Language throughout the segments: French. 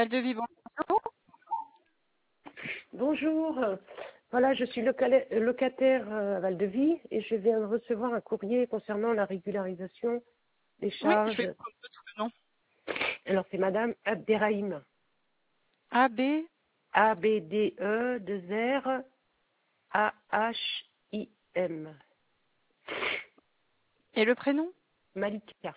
Valdevie, bonjour. Bonjour, voilà, je suis locataire à Val-de-Vie et je viens de recevoir un courrier concernant la régularisation des Oui, je vais charges. prendre votre nom. Alors, c'est Madame Abderrahim. AB A-B-D-E, 2 R, A-H-I-M. et le prénom? Malika.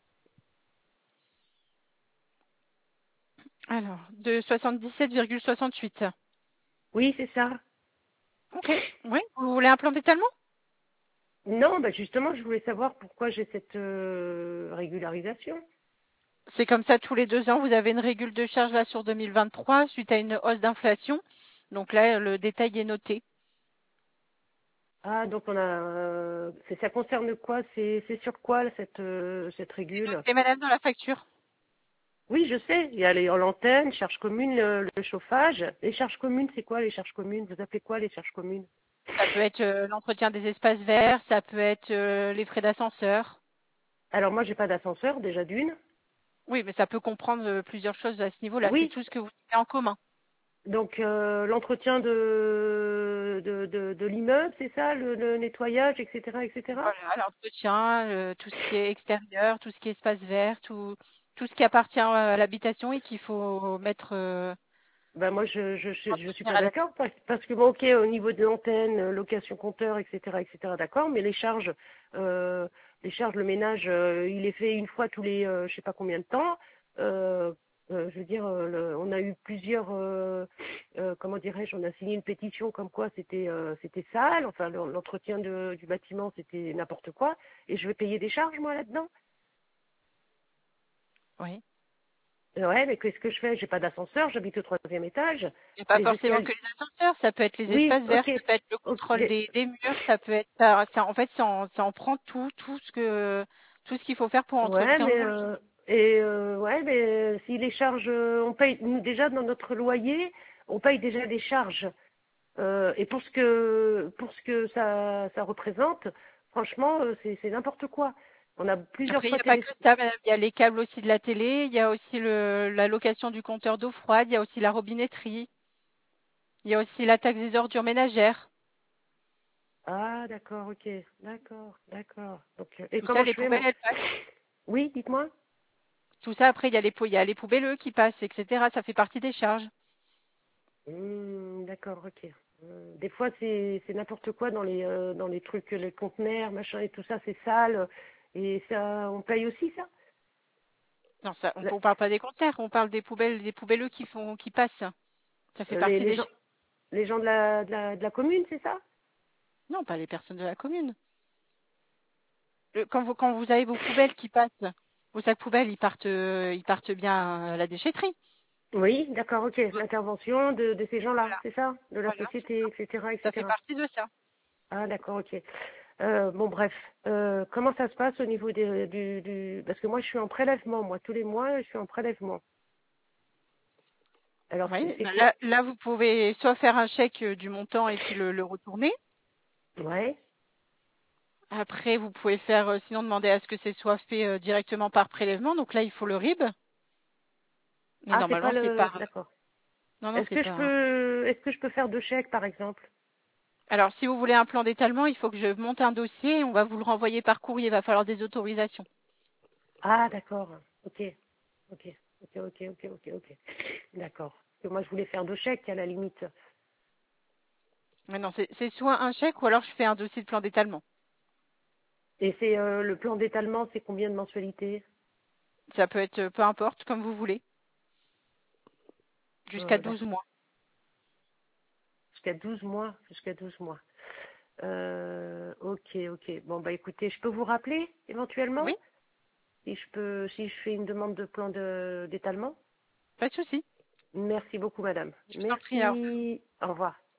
Alors, de 77,68. Oui, c'est ça. Ok. Oui, vous voulez un plan d'étalement? Non, bah justement, je voulais savoir pourquoi j'ai cette régularisation. C'est comme ça tous les 2 ans. Vous avez une régule de charge là sur 2023 suite à une hausse d'inflation. Donc là, le détail est noté. Ah, donc ça concerne quoi? C'est sur quoi cette C'est régule? noté, madame, dans la facture. Oui, je sais. Il y a l'antenne, charges communes, le chauffage. Les charges communes, c'est quoi les charges communes? Vous appelez quoi les charges communes? Ça peut être l'entretien des espaces verts, ça peut être les frais d'ascenseur. Alors moi, j'ai pas d'ascenseur déjà d'une. Oui, mais ça peut comprendre plusieurs choses à ce niveau-là. C'est Oui. tout ce que vous avez en commun. Donc l'entretien de l'immeuble, c'est ça, le nettoyage, etc., etc. Voilà, l'entretien, tout ce qui est extérieur, tout ce qui est espace vert, tout ce qui appartient à l'habitation et qu'il faut mettre Ben moi, je suis entretenir pas à la maison. d'accord parce que bon, ok, au niveau de l'antenne, location compteur, etc., d'accord, mais euh, le ménage, il est fait une fois tous les, je sais pas combien de temps. Euh, je veux dire, on a eu plusieurs, comment dirais-je, on a signé une pétition comme quoi c'était sale, enfin l'entretien du bâtiment c'était n'importe quoi, et je vais payer des charges moi là-dedans. Oui. Ouais, mais qu'est-ce que je fais? J'ai pas d'ascenseur, j'habite au 3e étage, Il n'y a pas les forcément que escaliers. les ascenseurs, ça peut être les Oui, espaces verts, ok. ça peut être le Ok, contrôle des murs, ça peut être en fait ça en prend tout ce qu'il faut faire pour ouais, entretenir mais vos logements. ouais, mais si les charges, on paye nous déjà dans notre loyer, on paye déjà des charges. Et pour ce que ça représente, franchement, c'est n'importe quoi. On a plusieurs Après, il n'y fois a pas que télé. ça, madame. Il y a les câbles aussi de la télé, il y a aussi la location du compteur d'eau froide, il y a aussi la robinetterie, il y a aussi la taxe des ordures ménagères. Ah, d'accord, ok, d'accord. Donc, et Tout ça, comment les je fais poubelles, moi? elles passent. Oui, dites-moi. Tout ça, après, il y a les poubelleux qui passent, etc. Ça fait partie des charges. D'accord, ok. Des fois, c'est n'importe quoi dans les trucs, les conteneurs, machin et tout ça, c'est sale. Et ça, on paye aussi ça? Non, ça, La- on parle pas des conteneurs, on parle des poubelleux qui passent. Ça fait les, partie les des gens, charges. les gens de la commune, c'est ça? Non, pas les personnes de la commune. Quand vous avez vos poubelles qui passent, vos sacs poubelles, ils partent bien à la déchetterie. Oui, d'accord, ok. Ouais. L'intervention de ces gens-là, Voilà, c'est ça? De la voilà, c'est société, ça. etc., Ça fait etc. partie de ça. Ah, d'accord, ok. Bon, bref. Comment ça se passe au niveau Parce que moi, je suis en prélèvement, moi, tous les mois, je suis en prélèvement. Alors, Oui, c'est quoi? là, vous pouvez soit faire un chèque du montant et puis le retourner. Ouais. Après, vous pouvez faire, sinon demander à ce que ce soit fait directement par prélèvement. Donc là, il faut le RIB. Mais Ah, c'est pas normalement, c'est le... par. D'accord. Non, non, Est-ce c'est que je pas. peux, est-ce que je peux faire 2 chèques, par exemple? Alors, si vous voulez un plan d'étalement, il faut que je monte un dossier et on va vous le renvoyer par courrier. Il va falloir des autorisations. Ah, d'accord. Ok, ok, ok. D'accord. Parce que moi, je voulais faire 2 chèques à la limite. Mais non, c'est soit un chèque ou alors je fais un dossier de plan d'étalement. Et c'est le plan d'étalement, c'est combien de mensualités? Ça peut être peu importe, comme vous voulez, jusqu'à 12 D'accord. mois. Jusqu'à 12 mois. Jusqu'à 12 mois. Ok. Bon, bah écoutez, je peux vous rappeler éventuellement Oui, si je fais une demande de plan d'étalement. pas de souci. Merci beaucoup, madame. Je vous en prie. Alors. Merci. Au revoir.